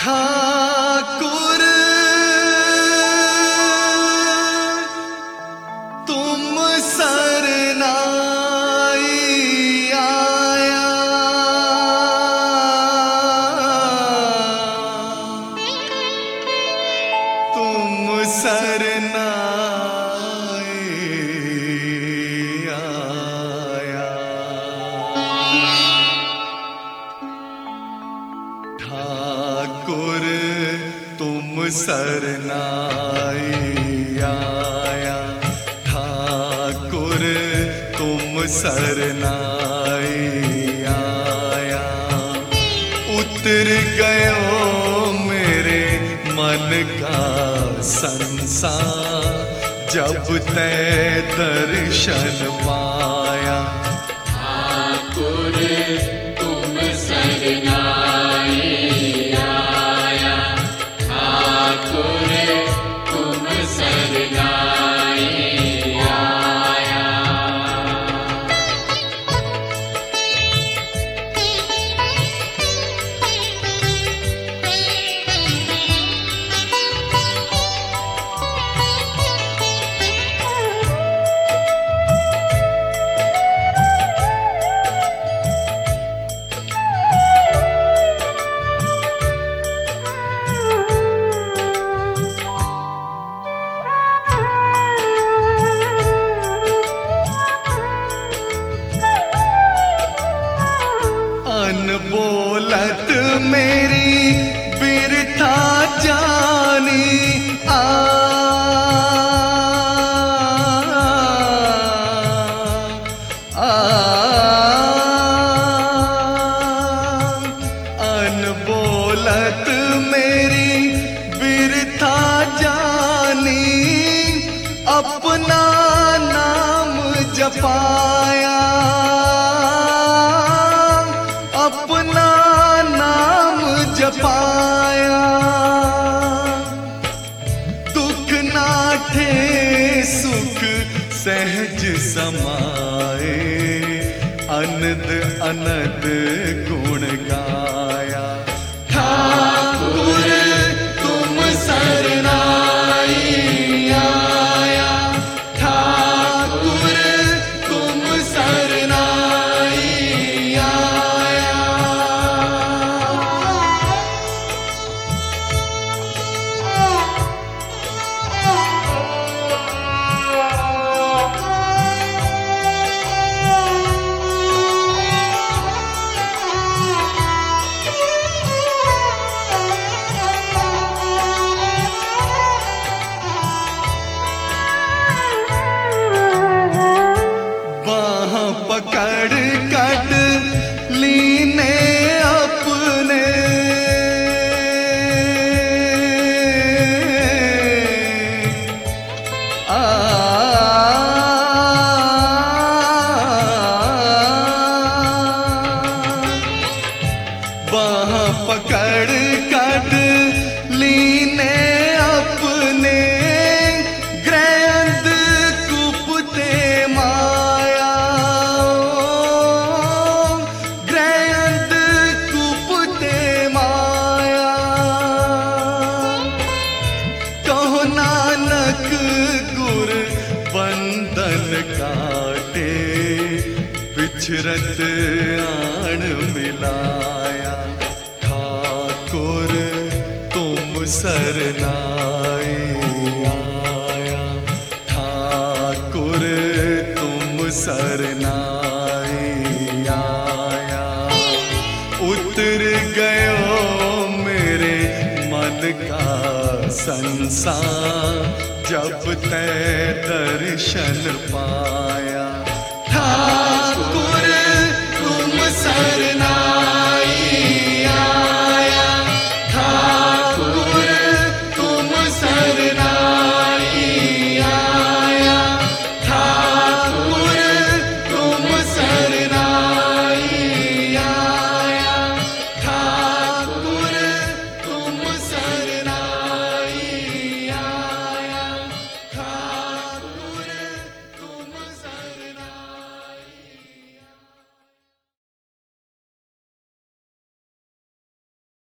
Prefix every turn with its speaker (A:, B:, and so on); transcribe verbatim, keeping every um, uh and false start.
A: ठाकुर तुम सरनाई आया, तुम सरनाई आया। ठाकुर तुम सरनाई आया, ठाकुर तुम सरनाई आया। उतर गयो मेरे मन का संसार, जब तै दर्शन पाया।
B: ठाकुर तुम सरनाई आया, ठाकुर तुम सरनाई आया।
A: अनबोलत मेरी बिरथा जानी आ, आ, अनबोलत मेरी बिरथा जानी, अपना नाम जपाया, अपना नाम जपाया। दुख नाठे सुख सहज समाए, अनद अनद गुण गाया। ठाकुर तुम सरनाई आया, ठाकुर तुम सरनाई आया। बाह पकड़ कट लीने अपने, आ, बाह पकड़ कट लीने अपने, ग्रैंद कुपते माया, ग्रैंद कुपते माया। कहो नानक गुर बंधन काटे, बिछरत आण मिलाया। ठाकुर तुम सरनाई आया, ठाकुर तुम सरनाई आया। उतर गयो मेरे मन का संसार, जब तै दर्शन पाया।